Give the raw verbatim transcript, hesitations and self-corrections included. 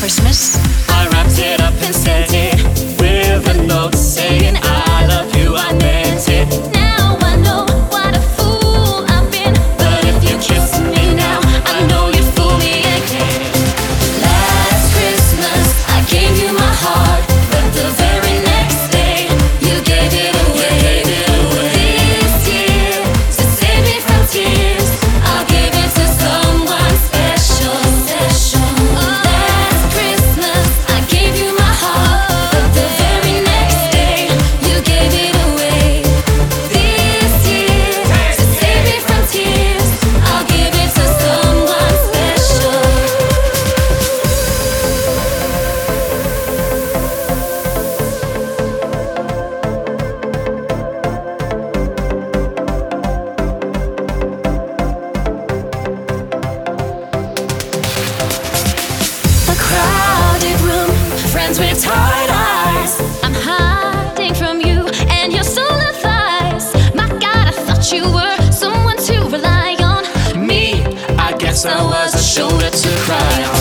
Christmas. I wrapped it up and sent it with a note saying I love you, I meant it. Now I know what a fool I've been. But if you kiss me now, I know you'd fool me again. Last Christmas I gave you my heart, but the very next day you gave it away. Gave it away. This year, to save me from tears, I'll give it to someone special, special. Last Christmas I gave you my heart, but the very next day you gave it away. This year, to save me from tears, I'll give it to someone special. A crowded room, friends with tired eyes. I'm hiding from you and your soul advice. My God, I thought you were someone to rely on. Me, I guess I was a shoulder to cry on.